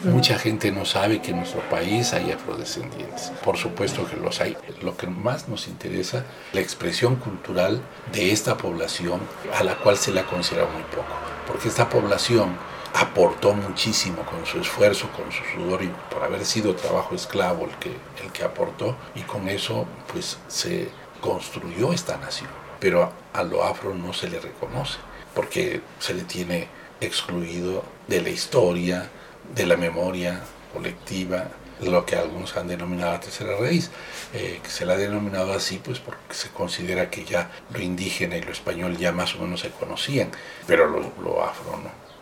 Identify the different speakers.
Speaker 1: Mucha gente no sabe que en nuestro país hay afrodescendientes. Por supuesto que los hay. Lo que más nos interesa, la expresión cultural de esta población a la cual se la considera muy poco. Porque esta población aportó muchísimo con su esfuerzo, con su sudor y por haber sido trabajo esclavo el que aportó, y con eso pues se construyó esta nación. Pero a lo afro no se le reconoce porque se le tiene excluido de la historia, de la memoria colectiva, lo que algunos han denominado la tercera raíz, que se la ha denominado así pues porque se considera que ya lo indígena y lo español ya más o menos se conocían, pero lo afro no.